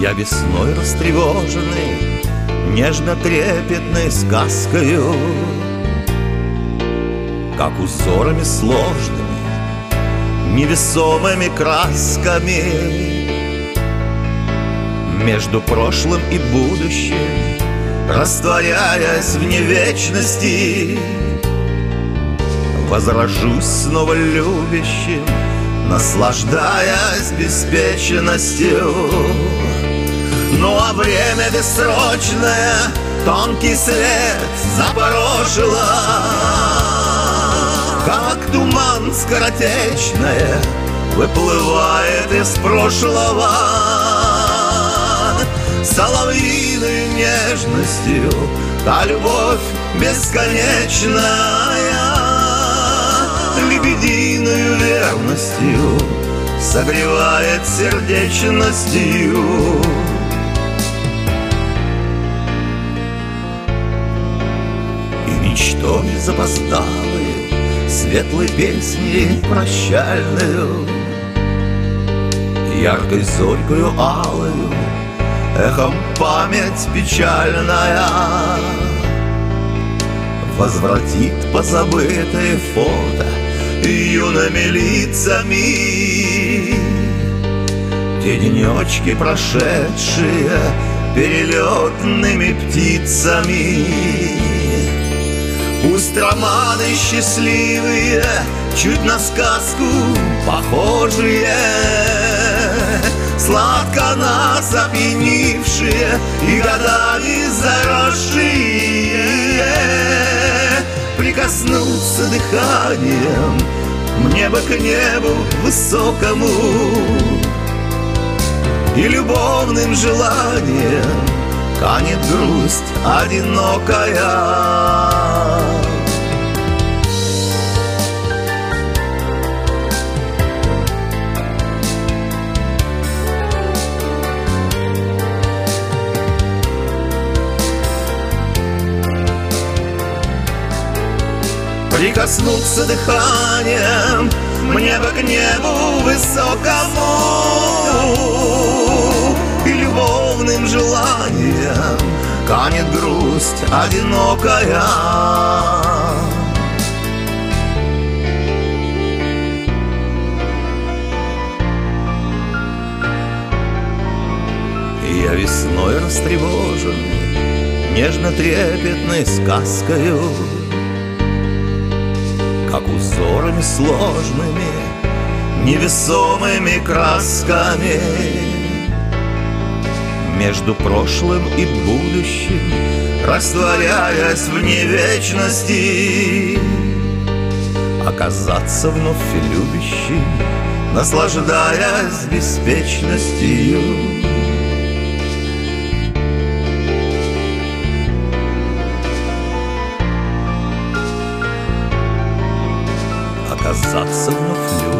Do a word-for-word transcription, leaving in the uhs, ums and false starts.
Я весной растревоженный нежно-трепетной сказкою, как узорами сложными, невесомыми красками, между прошлым и будущим, растворяясь в невечности, возрожусь снова любящим, наслаждаясь беспечностью. Ну а время бессрочное тонкий след запорошило, как туман скоротечное выплывает из прошлого, соловьиной нежностью та любовь бесконечная, лебединую верностью согревает сердечностью. И мечтой запоздалой светлой песни прощальную, яркой зорькою алою эхом память печальная возвратит позабытые фото юными лицами, те денечки прошедшие перелетными птицами. Пусть романы счастливые, чуть на сказку похожие, сладко нас опьянившие и годами заросшие, прикоснуться дыханием мне бы к небу высокому и любовным желанием канет грусть одинокая. Прикоснуться дыханием мне бы к небу высокому и любовным желанием канет грусть одинокая. Я весной растревоженный нежно-трепетной сказкою, как узорами сложными, невесомыми красками, между прошлым и будущим, растворяясь в невечности, оказаться вновь любящим, наслаждаясь беспечностью. Оказаться вновь любящим,